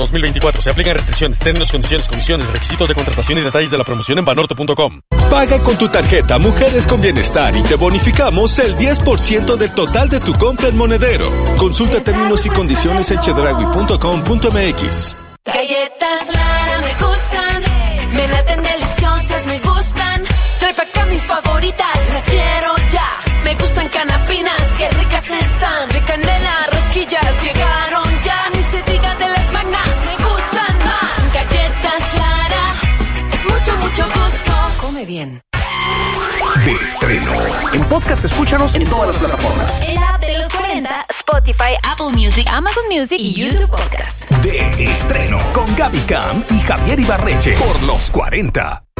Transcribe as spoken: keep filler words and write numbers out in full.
dos mil veinticuatro. Se aplican restricciones, términos, condiciones, comisiones, requisitos de contratación y detalles de la promoción en banorte punto com. Paga con tu tarjeta Mujeres con Bienestar y te bonificamos el diez por ciento del total de tu compra en Monedero. Consulta términos y condiciones en chedraui punto com punto m x. Galletas Lara me gustan, me laten deliciosas, me gustan. Trae pa' acá mis favoritas, las quiero ya. Me gustan canapinas, qué ricas están. De canela, rosquillas, llegaron ya. Ni se diga de las magnas, me gustan más. Galletas Lara, es mucho, mucho gusto. Come bien. De estreno. En podcast escúchanos en todas las plataformas. El app de los cuarenta, Spotify, Apple Music, Amazon Music y YouTube Podcast. De estreno con Gaby Cam y Javier Ibarreche por los cuarenta.